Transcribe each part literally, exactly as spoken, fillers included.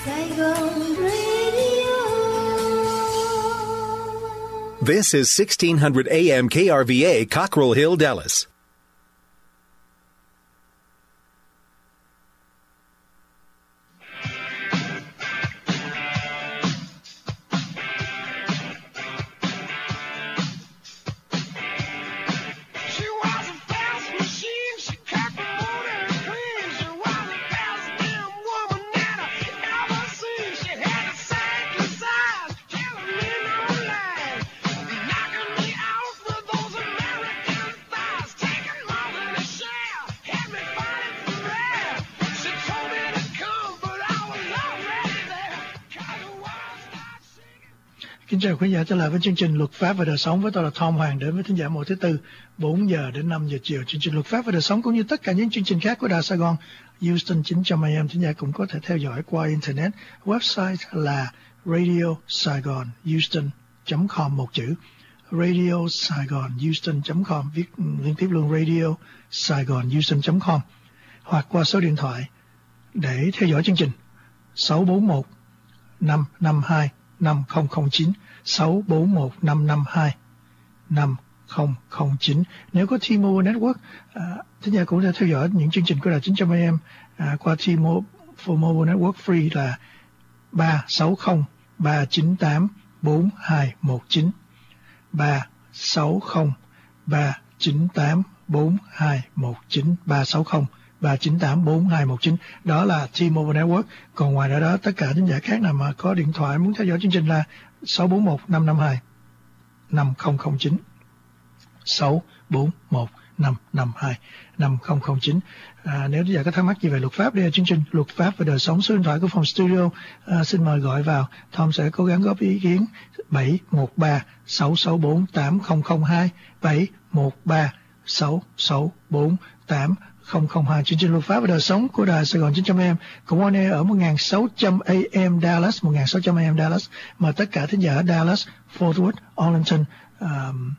Saigon Radio. This is sixteen hundred A M K R V A, Cockrell Hill, Dallas. Kính chào quý giả, trở lại với chương trình Luật pháp và đời sống với tôi là Tom Hoàng, đến với thính giả mỗi thứ tư bốn giờ đến năm giờ chiều. Chương trình Luật pháp và đời sống cũng như tất cả những chương trình khác của Đài Sài Gòn Houston chín trăm A M, thính giả cũng có thể theo dõi qua internet. Website là radio saigon houston chấm com, một chữ radio saigon houston chấm com, viết liên tiếp luôn radio saigon houston chấm com, hoặc qua số điện thoại để theo dõi chương trình sáu bốn một năm năm hai năm không không chín, sáu bốn một năm năm hai năm không không chín. Nếu có T-Mobile Network, à, thính giả cũng sẽ theo dõi những chương trình của Đài chín trăm A M à, qua T-Mobile Network Free là ba sáu không ba chín tám bốn hai một chín, ba sáu không ba chín tám bốn hai một chín, ba sáu không ba chín tám bốn hai một chín. Đó là T-Mobile Network. Còn ngoài đó, tất cả những giả khác nào mà có điện thoại muốn theo dõi chương trình là sáu bốn một năm năm hai năm không không chín, sáu bốn một năm năm hai năm không không chín. À, nếu giả có thắc mắc gì về luật pháp, đây là chương trình Luật pháp và đời sống. Số điện thoại của phòng studio à, xin mời gọi vào. Tom sẽ cố gắng góp ý kiến bảy một ba sáu sáu bốn tám không không hai, bảy một ba sáu sáu bốn tám không không hai. Chương trình Luật pháp và đời sống của Đài Sài Gòn chín trăm A M cũng on air ở một nghìn sáu trăm A M Dallas, một nghìn sáu trăm A M Dallas, mà tất cả thính giả ở Dallas, Fort Worth, Arlington, um,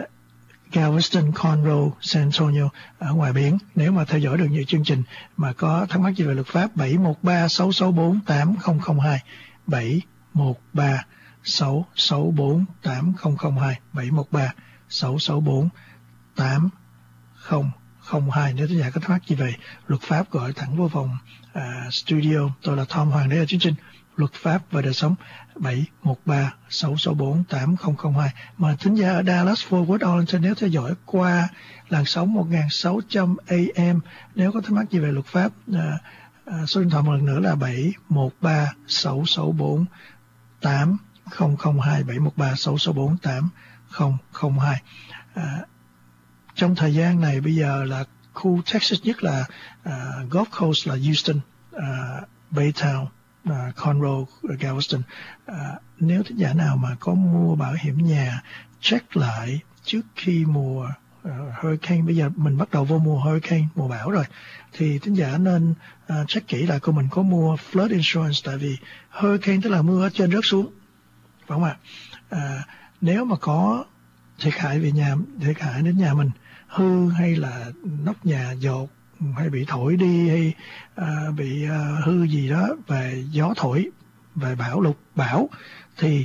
Galveston, Conroe, San Antonio ở ngoài biển, nếu mà theo dõi được những chương trình mà có thắc mắc gì về luật pháp, bảy một ba sáu sáu bốn tám không không hai, bảy một ba sáu sáu bốn tám không không hai, bảy một ba sáu sáu bốn tám không không hai. Nếu thính giả có thắc mắc gì về luật pháp, gọi thẳng vô phòng uh, studio. Tôi là Tom Hoàng, đây là chương trình Luật pháp và đời sống, bảy một ba sáu sáu bốn tám không không hai. Mà thính giả ở Dallas, Fort Worth, Arlington nếu theo dõi qua làn sóng một nghìn sáu trăm A M, nếu có thắc mắc gì về luật pháp, uh, uh, số điện thoại một lần nữa là bảy một ba sáu sáu bốn tám không không hai, bảy một ba sáu sáu bốn tám không không hai. Uh, trong thời gian này bây giờ là khu Texas nhất là uh, Gulf Coast là Houston, uh, Baytown, uh, Conroe, Galveston. Uh, nếu thính giả nào mà có mua bảo hiểm nhà, check lại trước khi mùa uh, hurricane, bây giờ mình bắt đầu vô mùa hurricane, mùa bão rồi, thì thính giả nên uh, check kỹ lại coi mình có mua flood insurance, tại vì hurricane tức là mưa ở trên rớt xuống, phải không ạ? Uh, nếu mà có thiệt hại về nhà, thiệt hại đến nhà mình, hư hay là nóc nhà dột hay bị thổi đi hay uh, bị uh, hư gì đó về gió thổi, về bão lụt bão, thì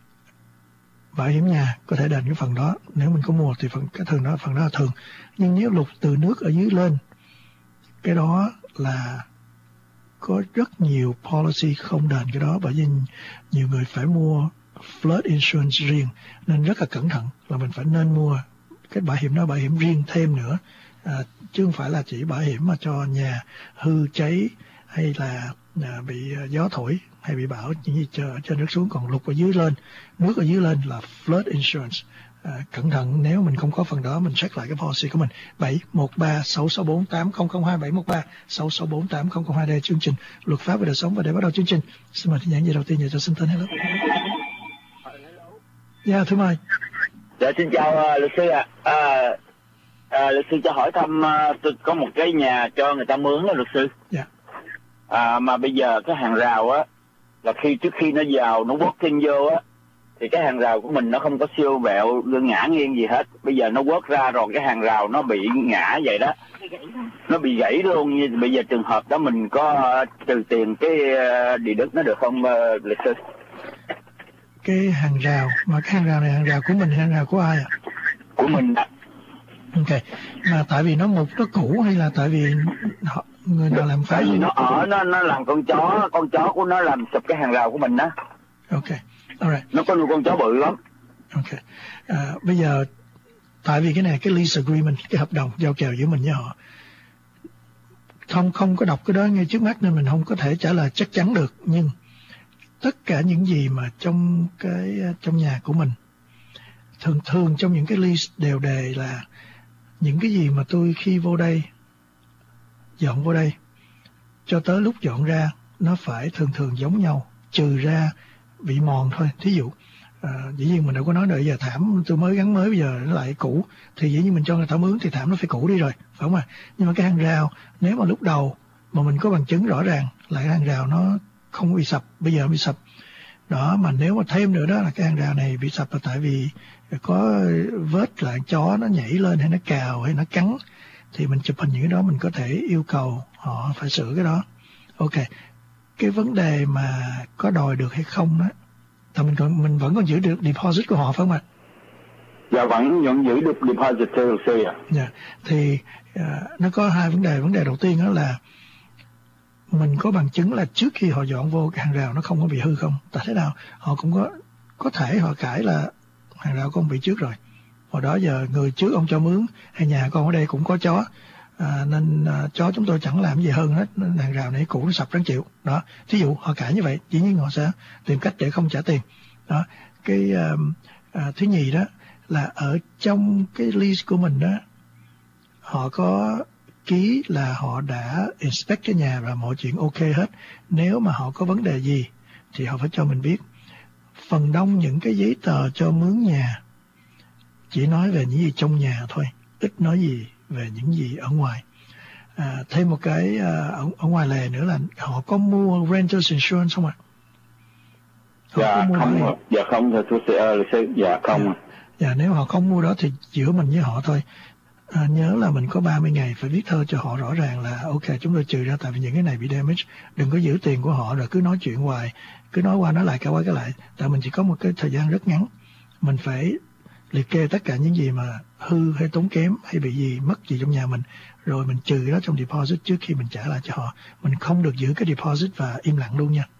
bảo hiểm nhà có thể đền cái phần đó. Nếu mình có mua thì phần cái thường đó phần đó là thường. Nhưng nếu lụt từ nước ở dưới lên, cái đó là có rất nhiều policy không đền cái đó, bởi vì nhiều người phải mua flood insurance riêng, nên rất là cẩn thận là mình phải nên mua cái bảo hiểm đó, bảo hiểm riêng thêm nữa, à, chứ không phải là chỉ bảo hiểm mà cho nhà hư cháy hay là à, bị gió thổi hay bị bão những gì chờ ở trên nước xuống. Còn lụt ở dưới lên, nước ở dưới lên là flood insurance. À, cẩn thận, nếu mình không có phần đó mình check lại cái policy của mình. Bảy một ba sáu sáu bốn tám không không hai, bảy một ba sáu sáu bốn tám không không hai. Đây chương trình Luật pháp và đời sống, và để bắt đầu chương trình xin mời thính giả gì đầu tiên nhờ cho xin tên. Hello. Dạ, yeah, thưa mời. Dạ, xin chào uh, luật sư ạ. À. À, à, luật sư cho hỏi thăm, uh, tôi có một cái nhà cho người ta mướn đó luật sư. Dạ. À, mà bây giờ cái hàng rào á, là khi trước khi nó vào, nó walk in vô á, thì cái hàng rào của mình nó không có siêu vẹo ngã nghiêng gì hết. Bây giờ nó quất ra rồi cái hàng rào nó bị ngã vậy đó, nó bị gãy luôn. Như bây giờ trường hợp đó mình có trừ tiền cái địa đất nó được không uh, luật sư? Cái hàng rào, mà cái hàng rào này hàng rào của mình hay hàng rào của ai ạ? Của mình. Ok, mà tại vì nó mục nó cũ hay là tại vì họ, người nào làm phá? Tại vì nó ở nó nó làm con chó, con chó của nó làm sụp cái hàng rào của mình đó. Ok, alright. Nó có nuôi con chó bự lắm. Ok, à, bây giờ tại vì cái này cái lease agreement, cái hợp đồng giao kèo giữa mình với họ, không không có đọc cái đó ngay trước mắt nên mình không có thể trả lời chắc chắn được. Nhưng tất cả những gì mà trong cái trong nhà của mình, thường thường trong những cái lease đều đề là những cái gì mà tôi khi vô đây, dọn vô đây, cho tới lúc dọn ra, nó phải thường thường giống nhau, trừ ra bị mòn thôi. Thí dụ, à, dĩ nhiên mình đâu có nói đợi giờ thảm tôi mới gắn mới bây giờ nó lại cũ, thì dĩ nhiên mình cho người ta mướn thì thảm nó phải cũ đi rồi, phải không ạ? Nhưng mà cái hàng rào, nếu mà lúc đầu mà mình có bằng chứng rõ ràng là cái hàng rào nó không bị sập, bây giờ bị sập, đó, mà nếu mà thêm nữa đó là cái hàng rào này bị sập là tại vì có vết là chó nó nhảy lên hay nó cào hay nó cắn, thì mình chụp hình những cái đó, mình có thể yêu cầu họ phải sửa cái đó. Ok, cái vấn đề mà có đòi được hay không đó, thì mình còn mình vẫn còn giữ được deposit của họ phải không ạ? Dạ vẫn vẫn giữ được deposit thưa luật sư ạ. Dạ, thì uh, nó có hai vấn đề. Vấn đề đầu tiên đó là mình có bằng chứng là trước khi họ dọn vô cái hàng rào nó không có bị hư không? Tại thế nào họ cũng có có thể họ cãi là hàng rào con bị trước rồi, hồi đó giờ người trước ông cho mướn hay nhà con ở đây cũng có chó, à, nên à, chó chúng tôi chẳng làm gì hơn hết, nên hàng rào này cũ nó sập đáng chịu đó. Thí dụ họ cãi như vậy, dĩ nhiên họ sẽ tìm cách để không trả tiền đó. Cái à, à, thứ nhì đó là ở trong cái lease của mình đó, họ có ký là họ đã inspect cái nhà và mọi chuyện ok hết. Nếu mà họ có vấn đề gì thì họ phải cho mình biết. Phần đông những cái giấy tờ cho mướn nhà chỉ nói về những gì trong nhà thôi, ít nói gì về những gì ở ngoài. À, thêm một cái à, ở, ở ngoài lề nữa là họ có mua renters insurance không ạ? Họ dạ không, đó dạ không thưa luật sư, dạ không. Dạ, dạ, nếu họ không mua đó thì giữa mình với họ thôi. À, nhớ là mình có ba mươi ngày phải viết thơ cho họ rõ ràng là ok chúng tôi trừ ra tại vì những cái này bị damage, đừng có giữ tiền của họ rồi cứ nói chuyện hoài, cứ nói qua nói lại cả qua cái lại. Tại mình chỉ có một cái thời gian rất ngắn, mình phải liệt kê tất cả những gì mà hư hay tốn kém hay bị gì mất gì trong nhà mình, rồi mình trừ cái đó trong deposit trước khi mình trả lại cho họ. Mình không được giữ cái deposit và im lặng luôn nha.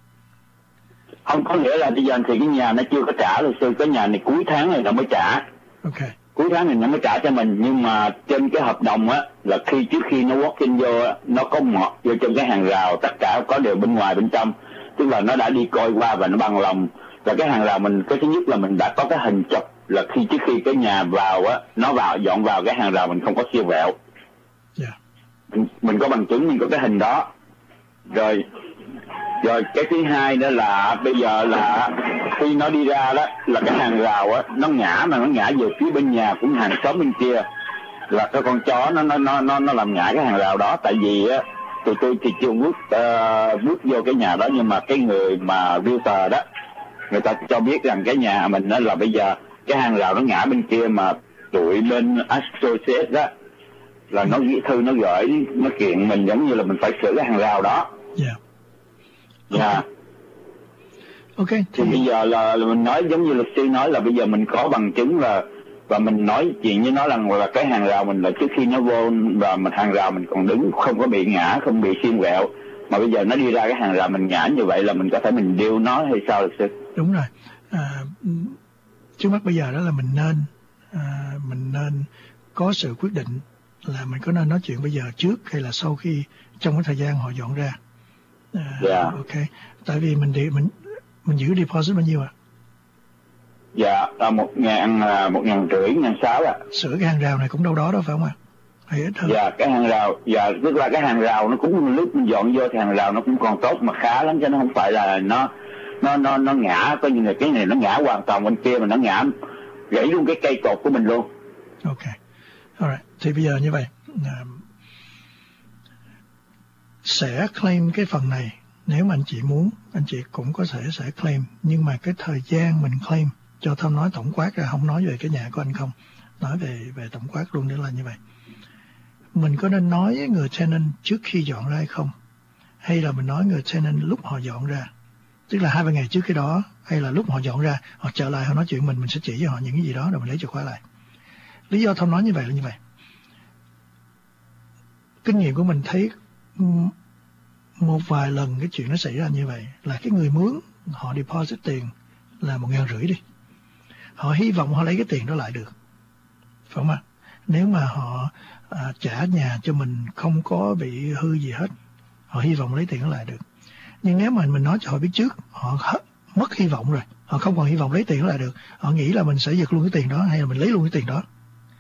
Không có nghĩa là bây giờ thì cái nhà nó chưa có trả luật sư, cái nhà này cuối tháng này nó mới trả. Ok. Cuối tháng này nó mới trả cho mình, nhưng mà trên cái hợp đồng á là khi trước khi nó walk in vô á, nó có mọt vô trong cái hàng rào, tất cả có đều bên ngoài bên trong, tức là nó đã đi coi qua và nó bằng lòng. Và cái hàng rào mình, cái thứ nhất là mình đã có cái hình chụp là khi trước khi cái nhà vào á, nó vào dọn vào cái hàng rào mình không có siêu vẹo. Yeah. Mình, mình có bằng chứng, mình có cái hình đó. Rồi rồi cái thứ hai đó là bây giờ là khi nó đi ra đó là cái hàng rào á nó ngã, mà nó ngã về phía bên nhà của hàng xóm bên kia, là cái con chó nó nó nó nó nó làm ngã cái hàng rào đó. Tại vì á tụi tôi thì chưa bước uh, bước vô cái nhà đó, nhưng mà cái người mà realtor đó người ta cho biết rằng cái nhà mình đó là bây giờ cái hàng rào nó ngã bên kia, mà tụi bên Associates đó là nó gửi thư, nó gửi nó kiện mình giống như là mình phải sửa cái hàng rào đó. Yeah. Dạ. Yeah. Ok. Thì, thì bây giờ là, là mình nói giống như luật sư nói là bây giờ mình có bằng chứng là, và mình nói chuyện với nó là là cái hàng rào mình là trước khi nó vô và mình hàng rào mình còn đứng không có bị ngã, không bị xiên quẹo, mà bây giờ nó đi ra cái hàng rào mình ngã như vậy là mình có thể mình điêu nó hay sao luật sư? Đúng rồi. À, trước mắt bây giờ đó là mình nên à, mình nên có sự quyết định là mình có nên nói chuyện bây giờ trước hay là sau khi trong cái thời gian họ dọn ra. À, yeah. Ok. Tại vì mình đi mình mình giữ deposit bao nhiêu ạ? À? Dạ là một ngàn một ngàn rưỡi ngàn sáu ạ. Sửa cái hàng rào này cũng đâu đó đó phải không ạ? Hay ít hơn? Dạ cái hàng rào, dạ tức là cái hàng rào nó cũng lúc mình dọn vô thì hàng rào nó cũng còn tốt mà khá lắm, chứ nó không phải là nó nó nó nó ngã, coi như là cái này nó ngã hoàn toàn bên kia mà nó ngã gãy luôn cái cây cột của mình luôn. Ok. Alright. Thì bây giờ như vậy um, sẽ claim cái phần này. Nếu mà anh chị muốn, anh chị cũng có thể sẽ claim, nhưng mà cái thời gian mình claim cho Thơm nói tổng quát ra, không nói về cái nhà của anh không, nói về về tổng quát luôn. Để là như vậy, mình có nên nói với người tenant trước khi dọn ra hay không, hay là mình nói người tenant lúc họ dọn ra, tức là hai ba ngày trước cái đó, hay là lúc họ dọn ra họ trở lại họ nói chuyện mình mình sẽ chỉ cho họ những cái gì đó rồi mình lấy chìa khóa lại. Lý do Thơm nói như vậy là như vậy, kinh nghiệm của mình thấy một vài lần cái chuyện nó xảy ra như vậy là cái người mướn họ deposit tiền là một ngàn rưỡi đi, họ hy vọng họ lấy cái tiền đó lại được, phải không ạ? Nếu mà họ à, trả nhà cho mình không có bị hư gì hết, họ hy vọng lấy tiền đó lại được. Nhưng nếu mà mình nói cho họ biết trước, họ hết, mất hy vọng rồi, họ không còn hy vọng lấy tiền đó lại được, họ nghĩ là mình sẽ giật luôn cái tiền đó hay là mình lấy luôn cái tiền đó,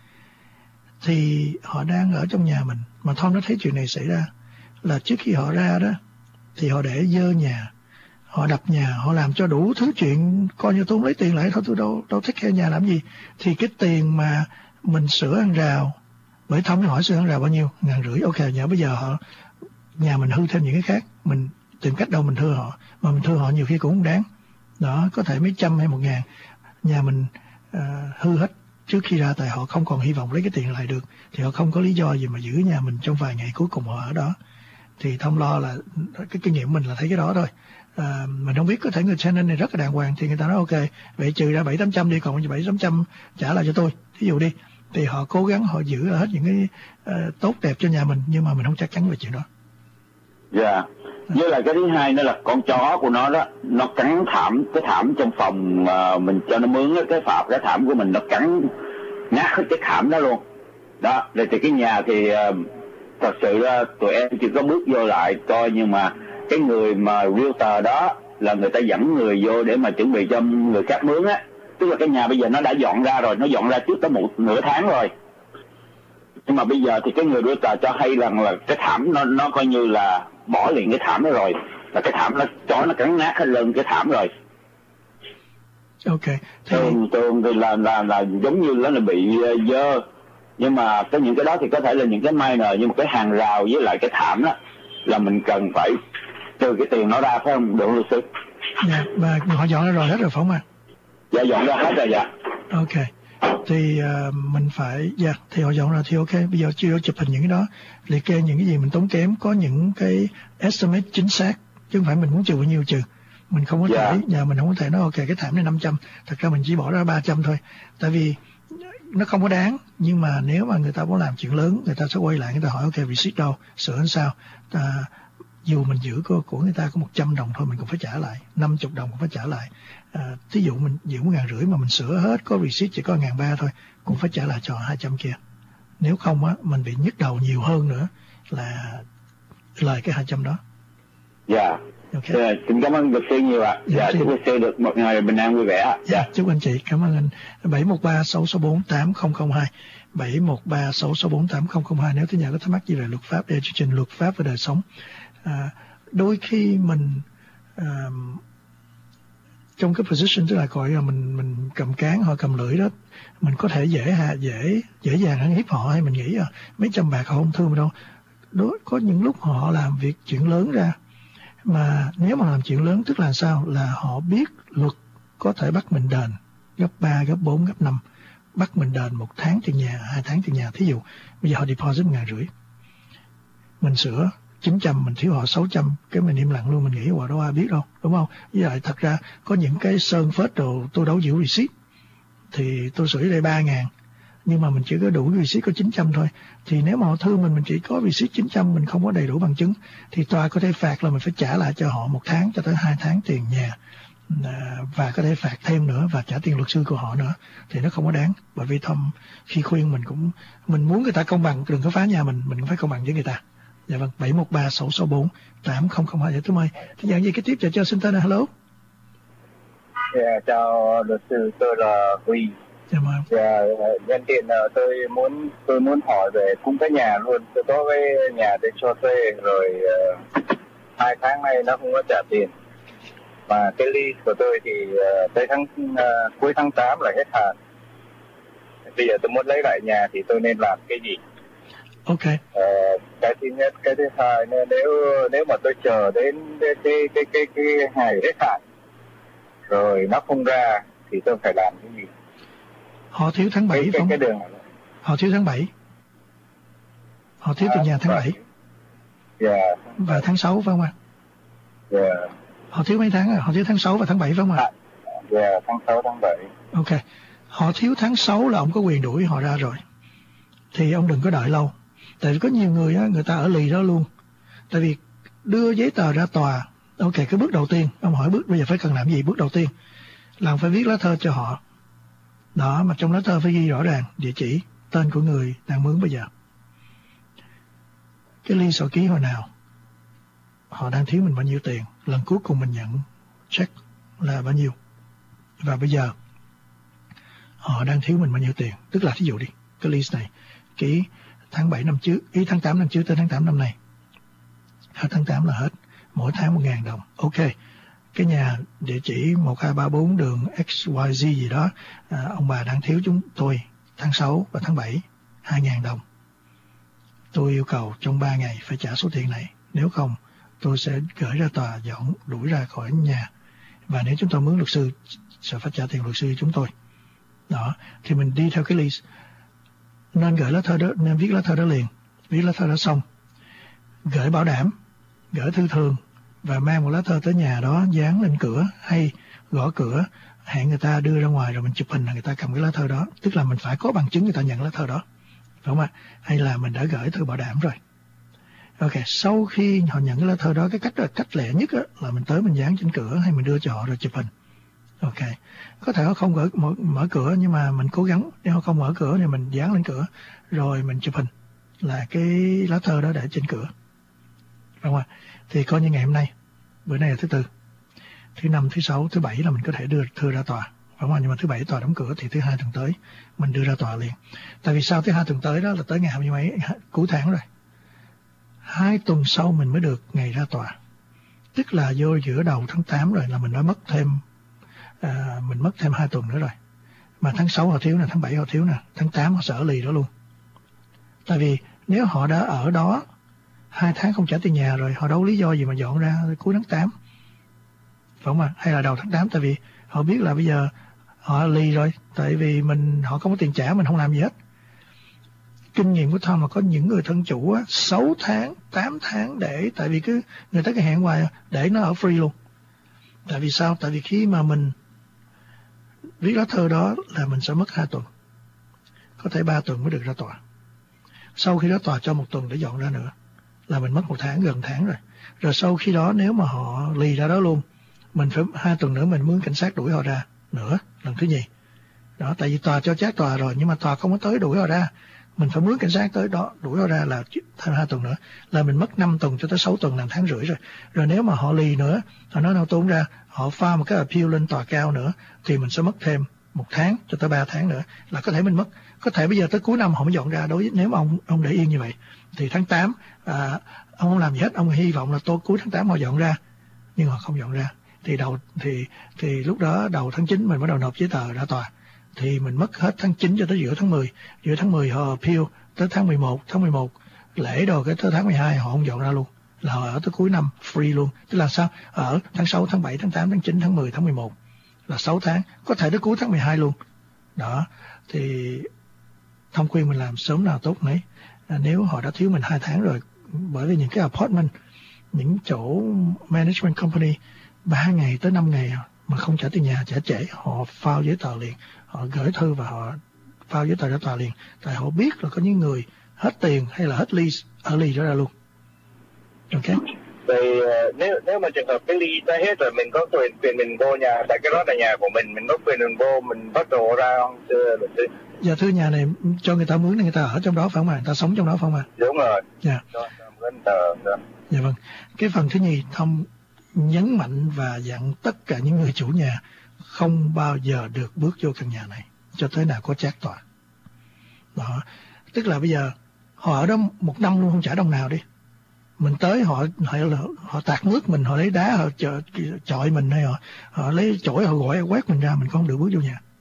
thì họ đang ở trong nhà mình. Mà Tom nó thấy chuyện này xảy ra là trước khi họ ra đó thì họ để dơ nhà, họ đập nhà, họ làm cho đủ thứ chuyện, coi như tôi không lấy tiền lại thôi, tôi đâu đâu thích care nhà làm gì. Thì cái tiền mà mình sửa hàng rào, bởi Tom hỏi sửa hàng rào bao nhiêu, ngàn rưỡi, ok, nhớ bây giờ họ nhà mình hư thêm những cái khác, mình tìm cách đâu mình thưa họ, mà mình thưa họ nhiều khi cũng không đáng đó, có thể mấy trăm hay một ngàn, nhà mình uh, hư hết trước khi ra, tại họ không còn hy vọng lấy cái tiền lại được, thì họ không có lý do gì mà giữ nhà mình trong vài ngày cuối cùng họ ở đó. Thì Thông lo là cái kinh nghiệm mình là thấy cái đó thôi. À, mình không biết, có thể người tenant này rất là đàng hoàng thì người ta nói ok, vậy trừ ra bảy tám trăm đi, còn bảy tám trăm trả lại cho tôi, thí dụ đi, thì họ cố gắng họ giữ hết những cái uh, tốt đẹp cho nhà mình, nhưng mà mình không chắc chắn về chuyện đó. Dạ. Yeah. Với lại cái thứ hai nữa là con chó của nó đó, nó cắn thảm, cái thảm trong phòng mà mình cho nó mướn đó, cái phạp, cái thảm của mình nó cắn nát hết cái thảm đó luôn. Đó, rồi thì cái nhà thì uh, thật sự là tụi em chỉ có bước vô lại coi, nhưng mà cái người mà realtor đó là người ta dẫn người vô để mà chuẩn bị cho người khác mướn á, tức là cái nhà bây giờ nó đã dọn ra rồi, nó dọn ra trước tới một nửa tháng rồi. Nhưng mà bây giờ thì cái người realtor cho hay rằng là cái thảm nó nó coi như là bỏ liền cái thảm đó rồi, là cái thảm nó chó nó cắn nát hết lên cái thảm rồi. Ok. Thường thường thì là là là giống như nó là bị uh, dơ, nhưng mà có những cái đó thì có thể là những cái minor, nhưng mà cái hàng rào với lại cái thảm đó là mình cần phải trừ cái tiền nó ra, phải không được luật sư? Dạ, mà họ dọn ra rồi hết rồi phải không ạ? Dạ dọn ra hết rồi. Dạ. Ok. Thì uh, mình phải, dạ, yeah, thì họ dọn ra thì ok, bây giờ chưa chụp hình những cái đó, liệt kê những cái gì mình tốn kém, có những cái estimate chính xác, chứ không phải mình muốn trừ bao nhiêu trừ. Mình không có thể, yeah. nhà mình không có thể nói ok cái thảm này năm trăm, thật ra mình chỉ bỏ ra ba trăm thôi, tại vì nó không có đáng. Nhưng mà nếu mà người ta muốn làm chuyện lớn, người ta sẽ quay lại, người ta hỏi ok receipt đâu, sửa làm sao, à, dù mình giữ của, của người ta có một trăm đồng thôi mình cũng phải trả lại, năm mươi đồng cũng phải trả lại. À, thí dụ mình giữ một ngàn rưỡi mà mình sửa hết có receipt chỉ có ngàn ba thôi, cũng phải trả lại cho hai trăm kia. Nếu không á, mình bị nhức đầu nhiều hơn nữa là lời cái hai trăm đó. Dạ. Yeah. Okay. Yeah, xin cảm ơn luật sư nhiều ạ. Dạ, yeah, chúc luật sư được một ngày bình an vui vẻ ạ. Dạ, yeah, chúc anh chị, cảm ơn anh. bảy một ba sáu sáu bốn tám không không hai, bảy một ba sáu sáu bốn tám không không hai nếu tới nhà có thắc mắc gì về luật pháp để chương trình luật pháp và đời sống. À, đôi khi mình à, trong cái position tức là gọi là mình mình cầm cán họ cầm lưỡi đó, mình có thể dễ hạ dễ dễ dàng ăn hiếp họ, hay mình nghĩ à, mấy trăm bạc họ không thương mình đâu. Đối, có những lúc họ làm việc chuyện lớn ra, mà nếu mà làm chuyện lớn tức là sao, là họ biết luật có thể bắt mình đền gấp ba, gấp bốn, gấp năm, bắt mình đền một tháng tiền nhà, hai tháng tiền nhà. Thí dụ bây giờ họ deposit một ngàn rưỡi, mình sửa chín trăm, mình thiếu họ sáu trăm, cái mình im lặng luôn, mình nghĩ họ đâu ai biết đâu, đúng không? Với lại thật ra có những cái sơn phết đồ tôi đâu giữ receipt, thì tôi sửa đây ba ngàn, nhưng mà mình chỉ có đủ receipt có chín trăm thôi. Thì nếu mà họ thương mình, mình chỉ có receipt chín trăm, mình không có đầy đủ bằng chứng, thì tòa có thể phạt là mình phải trả lại cho họ một tháng cho tới hai tháng tiền nhà, và có thể phạt thêm nữa và trả tiền luật sư của họ nữa, thì nó không có đáng. Bởi vì Tom khi khuyên mình cũng mình muốn người ta công bằng, đừng có phá nhà mình, mình cũng phải công bằng với người ta. Dạ vâng, bảy một ba sáu sáu bốn tám không không hai. Dạ tôi mời. Thì dạng gì cái tiếp cho cho xin tên là hello. Dạ, chào luật sư, tôi là Huy. Dạ mời. Dạ, nhân tiện là tôi muốn tôi muốn hỏi về cũng cái nhà luôn. Tôi có cái nhà để cho thuê rồi, uh, hai tháng nay nó không có trả tiền. Và cái lease của tôi thì uh, tới tháng uh, cuối tháng tám là hết hạn. Bây giờ tôi muốn lấy lại nhà thì tôi nên làm cái gì? Ok. Ờ, cái thứ nhất, cái thứ hai nữa, nếu nếu mà tôi chờ đến cái cái cái cái, cái ngày hết hạn rồi nó không ra thì tôi phải làm cái gì? Họ thiếu tháng bảy cái, phải cái, không? cái đường này. Họ thiếu tháng bảy. Họ thiếu từ nhà tháng bảy. Dạ. Và tháng sáu phải không ạ? Dạ. Họ thiếu mấy tháng à? Họ thiếu tháng sáu và tháng bảy phải không ạ? À, dạ, tháng sáu, tháng bảy. Ok. Họ thiếu tháng sáu là ông có quyền đuổi họ ra rồi. Thì ông đừng có đợi lâu. Tại vì có nhiều người á, người ta ở lì đó luôn. Tại vì đưa giấy tờ ra tòa. Ok, cái bước đầu tiên, ông hỏi bước bây giờ phải cần làm gì? Bước đầu tiên là phải viết lá thơ cho họ. Đó, mà trong lá thơ phải ghi rõ ràng địa chỉ, tên của người đang mướn bây giờ. Cái lease họ ký hồi nào, họ đang thiếu mình bao nhiêu tiền, lần cuối cùng mình nhận check là bao nhiêu, và bây giờ họ đang thiếu mình bao nhiêu tiền. Tức là thí dụ đi, cái lease này ký tháng bảy năm trước, ý tháng tám năm trước tới tháng tám năm nay, hết tháng tám là hết, mỗi tháng một ngàn đồng. Ok, cái nhà địa chỉ một hai ba bốn đường X Y Z gì đó, à, ông bà đang thiếu chúng tôi tháng sáu và tháng bảy hai ngàn đồng. Tôi yêu cầu trong ba ngày phải trả số tiền này, nếu không tôi sẽ gửi ra tòa dọn đuổi ra khỏi nhà, và nếu chúng tôi mướn luật sư sẽ phải trả tiền luật sư chúng tôi. Đó, thì mình đi theo cái lease, nên gửi lá thơ đó, nên viết lá thơ đó liền, viết lá thơ đó xong, gửi bảo đảm, gửi thư thường, và mang một lá thơ tới nhà đó dán lên cửa hay gõ cửa, hẹn người ta đưa ra ngoài rồi mình chụp hình là người ta cầm cái lá thơ đó. Tức là mình phải có bằng chứng người ta nhận lá thơ đó, phải không ạ? Hay là mình đã gửi thư bảo đảm rồi. Ok, sau khi họ nhận cái lá thơ đó, cái cách cách lẹ nhất á, là mình tới mình dán trên cửa hay mình đưa cho họ rồi chụp hình. Ok, có thể họ không gửi, mở, mở cửa, nhưng mà mình cố gắng, nếu họ không mở cửa thì mình dán lên cửa rồi mình chụp hình là cái lá thơ đó để trên cửa, phải không ạ? Thì coi như ngày hôm nay, bữa nay là thứ tư, thứ năm, thứ sáu, thứ bảy là mình có thể đưa thư ra tòa, phải không ạ? Nhưng mà thứ bảy tòa đóng cửa thì thứ hai tuần tới mình đưa ra tòa liền. Tại vì sao thứ hai tuần tới đó là tới ngày hai mươi mấy cuối tháng rồi, hai tuần sau mình mới được ngày ra tòa, tức là vô giữa đầu tháng tám rồi, là mình đã mất thêm à, mình mất thêm hai tuần nữa rồi. Mà tháng sáu họ thiếu nè, tháng bảy họ thiếu nè, tháng tám họ sẽ ở lì đó luôn. Tại vì nếu họ đã ở đó hai tháng không trả tiền nhà rồi, họ đâu có lý do gì mà dọn ra cuối tháng tám, phải không ạ? Hay là đầu tháng tám, tại vì họ biết là bây giờ họ lì rồi, tại vì mình họ không có tiền trả, mình không làm gì hết. Kinh nghiệm của Tom là có những người thân chủ á, sáu tháng, tám tháng để, tại vì cứ người ta cứ hẹn hoài để nó ở free luôn. Tại vì sao? Tại vì khi mà mình viết lá thơ đó là mình sẽ mất hai tuần, có thể ba tuần mới được ra tòa. Sau khi đó tòa cho một tuần để dọn ra nữa là mình mất một tháng, gần tháng rồi. Rồi sau khi đó nếu mà họ lì ra đó luôn, mình phải hai tuần nữa mình mướn cảnh sát đuổi họ ra nữa, lần thứ nhì. Đó, tại vì tòa cho chát tòa rồi, nhưng mà tòa không có tới đuổi họ ra, mình phải mướn cảnh sát tới đó đuổi họ ra là thêm hai tuần nữa, là mình mất năm tuần cho tới sáu tuần, làm tháng rưỡi rồi. Rồi nếu mà họ lì nữa, họ nói đâu tốn ra, họ file một cái appeal lên tòa cao nữa, thì mình sẽ mất thêm một tháng cho tới ba tháng nữa, là có thể mình mất, có thể bây giờ tới cuối năm họ mới dọn ra. Đối với nếu mà ông ông để yên như vậy thì tháng tám à, ông không làm gì hết, ông hy vọng là tôi cuối tháng tám họ dọn ra, nhưng họ không dọn ra, thì đầu thì thì lúc đó đầu tháng chín mình bắt đầu nộp giấy tờ ra tòa, thì mình mất hết tháng chín cho tới giữa tháng mười. Giữa tháng mười họ appeal tới tháng mười một, tháng mười một lễ đồ cái tới tháng mười hai họ không dọn ra luôn, là họ ở tới cuối năm free luôn. Tức là sao? Ở tháng sáu, tháng bảy, tháng tám, tháng chín, tháng mười, tháng mười một là sáu tháng, có thể tới cuối tháng mười hai luôn. Đó, thì thông khuyên mình làm sớm nào tốt nấy. À, nếu họ đã thiếu mình hai tháng rồi, bởi vì những cái apartment, những chỗ management company ba ngày tới năm ngày mà không trả tiền nhà, trả trễ, họ file giấy tờ liền, họ gửi thư và họ file giấy tờ ra tòa liền, tại họ biết là có những người hết tiền hay là hết lease ở lì đó ra luôn. Ok. Thì uh, nếu nếu mà trường hợp cái lease đã hết rồi, mình có quyền quyền mình vô nhà, tại cái đó là nhà của mình, mình có quyền mình vô mình bắt đồ ra không? Thưa luật sư. Dạ thưa, nhà này cho người ta mướn để người ta ở trong đó phải không ạ? Người ta sống trong đó phải không ạ? Đúng rồi. Dạ. Rồi, mướn tờ. Rồi. Dạ vâng. Cái phần thứ nhì, Thông nhấn mạnh và dặn tất cả những người chủ nhà không bao giờ được bước vô căn nhà này cho tới nào có chát tòa. Đó, tức là bây giờ họ ở đó một năm luôn không trả đồng nào đi, mình tới họ họ, họ tạt nước mình, họ lấy đá họ chọi, chọi mình, hay họ họ lấy chổi họ gọi quét mình ra, mình không được bước vô nhà.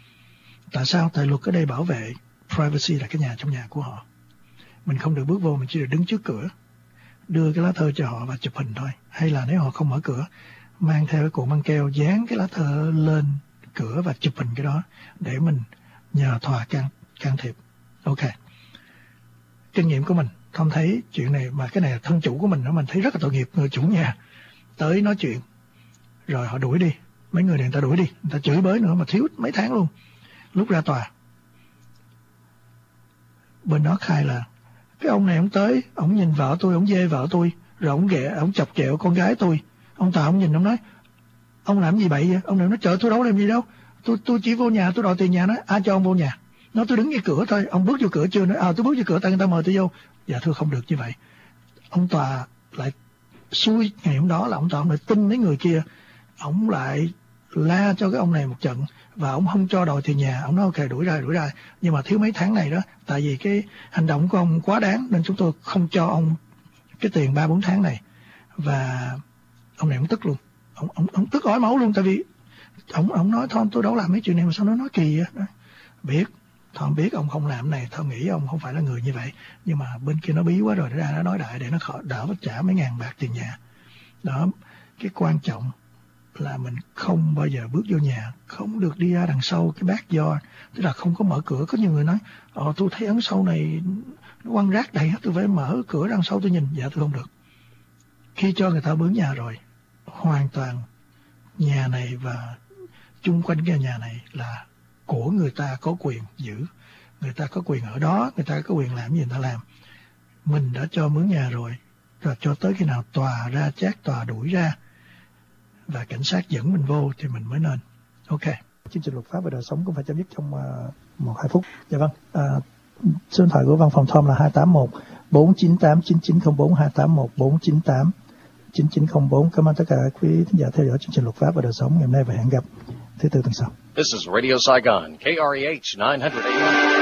Tại sao? Tại luật ở đây bảo vệ privacy, là cái nhà trong nhà của họ, mình không được bước vô, mình chỉ được đứng trước cửa đưa cái lá thơ cho họ và chụp hình thôi. Hay là nếu họ không mở cửa, mang theo cái cuộn băng keo dán cái lá thơ lên cửa và chụp hình cái đó để mình nhờ tòa can can thiệp. Ok. Kinh nghiệm của mình, Tom thấy chuyện này, mà cái này là thân chủ của mình, mình thấy rất là tội nghiệp người chủ nhà. Tới nói chuyện, rồi họ đuổi đi. Mấy người này người ta đuổi đi, người ta chửi bới nữa mà thiếu mấy tháng luôn. Lúc ra tòa, bên đó khai là cái ông này ông tới, ông nhìn vợ tôi, ông dê vợ tôi, rồi ông ghẹ, ông chọc ghẹo con gái tôi. Ông tòa ông nhìn ông nói, ông làm gì bậy vậy? Ông này nói, trời tôi đâu làm gì đâu, tôi tôi chỉ vô nhà tôi đòi tiền nhà. Nói ai cho ông vô nhà? Nói tôi đứng ngay cửa thôi. Ông bước vô cửa chưa? Nói à tôi bước vô cửa, tại người ta mời tôi vô. Dạ thưa không được như vậy. Ông tòa lại xui ngày hôm đó là ông tòa ông lại tin mấy người kia, ông lại la cho cái ông này một trận và ông không cho đòi tiền nhà. Ông nói ok đuổi ra đuổi ra, nhưng mà thiếu mấy tháng này đó, tại vì cái hành động của ông quá đáng nên chúng tôi không cho ông cái tiền ba bốn tháng này. Và ông này ông tức luôn, ông ông ông tức ói máu luôn, tại vì ông ông nói Tom tôi đâu làm mấy chuyện này mà sao nó nói kỳ vậy đó. Biết Tom biết ông không làm này, Tom nghĩ ông không phải là người như vậy, nhưng mà bên kia nó bí quá rồi, nó ra nó nói đại để nó khỏi đỡ phải trả mấy ngàn bạc tiền nhà. Đó, cái quan trọng là mình không bao giờ bước vô nhà, không được đi ra đằng sau cái back yard, tức là không có mở cửa. Có nhiều người nói, ờ tôi thấy ấn sau này nó quăng rác đầy hết, tôi phải mở cửa đằng sau tôi nhìn. Dạ tôi không được. Khi cho người ta mướn nhà rồi, hoàn toàn nhà này và chung quanh cái nhà này là của người ta có quyền giữ, người ta có quyền ở đó, người ta có quyền làm gì người ta làm. Mình đã cho mướn nhà rồi, rồi cho tới khi nào tòa ra chát, tòa đuổi ra và cảnh sát dẫn mình vô thì mình mới nên. Ok. Chương trình luật pháp và đời sống cũng phải chấm dứt trong uh, một hai phút. Dạ vâng. Uh, số điện thoại của văn phòng Tom là hai tám một bốn chín tám chín chín không bốn, hai tám một bốn chín tám chín chín không bốn. Cảm ơn tất cả quý thính giả theo dõi chương trình luật pháp và đời sống ngày hôm nay và hẹn gặp thứ tư tuần sau. This is Radio Saigon, K R E H nine hundred A M.